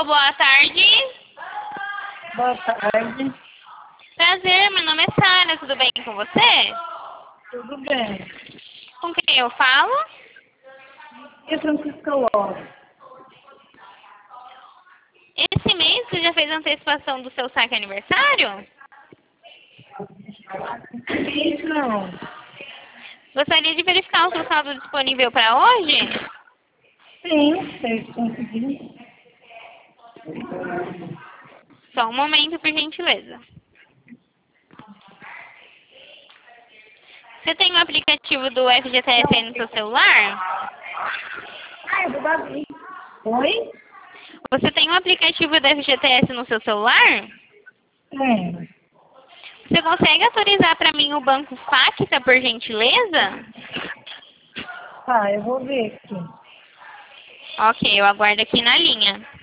Alô, boa tarde. Boa tarde. Prazer, meu nome é Sara, tudo bem com você? Tudo bem. Com quem eu falo? E Francisca Lopes? Esse mês você já fez a antecipação do seu saque aniversário? Não. Gostaria de verificar o seu saldo disponível para hoje? Sim, sei conseguir. Só um momento, por gentileza. Você tem o aplicativo do FGTS aí no seu celular? Ah, é do Davi. Oi? Você tem o aplicativo do FGTS no seu celular? Tem. Você consegue autorizar para mim o banco Facta, por gentileza? Tá, eu vou ver aqui. Ok, eu aguardo aqui na linha.